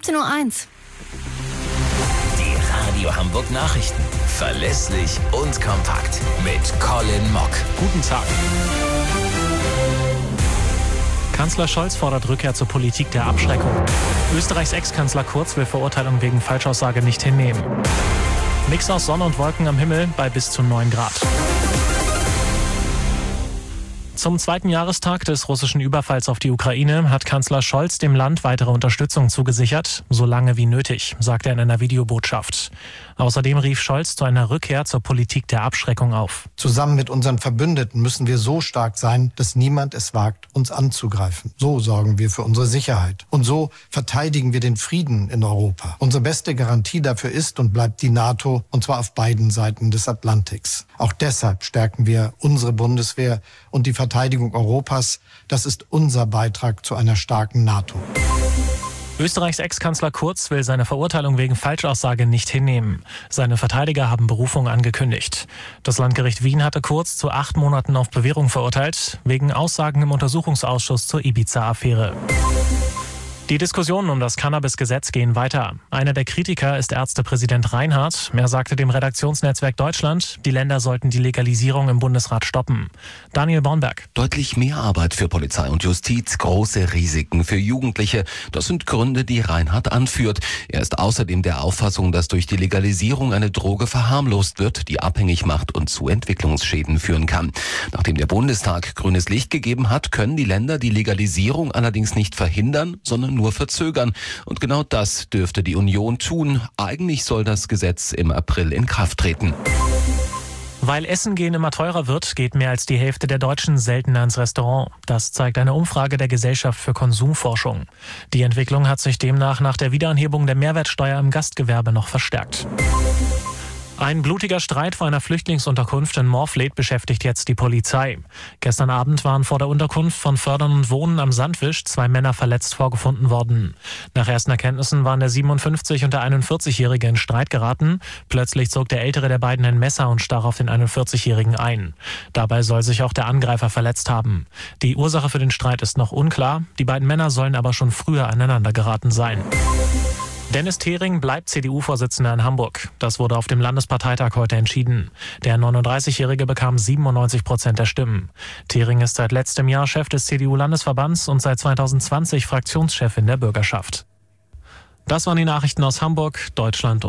17:01 Uhr. Die Radio Hamburg Nachrichten. Verlässlich und kompakt. Mit Colin Mock. Guten Tag. Kanzler Scholz fordert Rückkehr zur Politik der Abschreckung. Österreichs Ex-Kanzler Kurz will Verurteilung wegen Falschaussage nicht hinnehmen. Mix aus Sonne und Wolken am Himmel bei bis zu 9 Grad. Zum 2. Jahrestag des russischen Überfalls auf die Ukraine hat Kanzler Scholz dem Land weitere Unterstützung zugesichert, so lange wie nötig, sagt er in einer Videobotschaft. Außerdem rief Scholz zu einer Rückkehr zur Politik der Abschreckung auf. Zusammen mit unseren Verbündeten müssen wir so stark sein, dass niemand es wagt, uns anzugreifen. So sorgen wir für unsere Sicherheit. Und so verteidigen wir den Frieden in Europa. Unsere beste Garantie dafür ist und bleibt die NATO, und zwar auf beiden Seiten des Atlantiks. Auch deshalb stärken wir unsere Bundeswehr und die Verteidigung Europas. Das ist unser Beitrag zu einer starken NATO. Österreichs Ex-Kanzler Kurz will seine Verurteilung wegen Falschaussage nicht hinnehmen. Seine Verteidiger haben Berufung angekündigt. Das Landgericht Wien hatte Kurz zu 8 Monaten auf Bewährung verurteilt, wegen Aussagen im Untersuchungsausschuss zur Ibiza-Affäre. Die Diskussionen um das Cannabis-Gesetz gehen weiter. Einer der Kritiker ist Ärztepräsident Reinhardt. Er sagte dem Redaktionsnetzwerk Deutschland, die Länder sollten die Legalisierung im Bundesrat stoppen. Daniel Bornberg. Deutlich mehr Arbeit für Polizei und Justiz, große Risiken für Jugendliche. Das sind Gründe, die Reinhardt anführt. Er ist außerdem der Auffassung, dass durch die Legalisierung eine Droge verharmlost wird, die abhängig macht und zu Entwicklungsschäden führen kann. Nachdem der Bundestag grünes Licht gegeben hat, können die Länder die Legalisierung allerdings nicht verhindern, sondern nur verzögern. Und genau das dürfte die Union tun. Eigentlich soll das Gesetz im April in Kraft treten. Weil Essen gehen immer teurer wird, geht mehr als die Hälfte der Deutschen seltener ins Restaurant. Das zeigt eine Umfrage der Gesellschaft für Konsumforschung. Die Entwicklung hat sich demnach nach der Wiederanhebung der Mehrwertsteuer im Gastgewerbe noch verstärkt. Ein blutiger Streit vor einer Flüchtlingsunterkunft in Morfleet beschäftigt jetzt die Polizei. Gestern Abend waren vor der Unterkunft von Fördern und Wohnen am Sandwisch 2 Männer verletzt vorgefunden worden. Nach ersten Erkenntnissen waren der 57- und der 41-Jährige in Streit geraten. Plötzlich zog der ältere der beiden ein Messer und stach auf den 41-Jährigen ein. Dabei soll sich auch der Angreifer verletzt haben. Die Ursache für den Streit ist noch unklar. Die beiden Männer sollen aber schon früher aneinander geraten sein. Dennis Thering bleibt CDU-Vorsitzender in Hamburg. Das wurde auf dem Landesparteitag heute entschieden. Der 39-Jährige bekam 97% der Stimmen. Thering ist seit letztem Jahr Chef des CDU-Landesverbands und seit 2020 Fraktionschef in der Bürgerschaft. Das waren die Nachrichten aus Hamburg, Deutschland